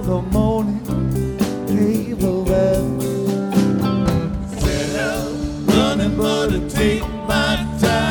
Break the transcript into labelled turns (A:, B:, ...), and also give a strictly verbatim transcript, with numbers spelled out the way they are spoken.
A: the morning table well.
B: Said I'm running, but it take my time.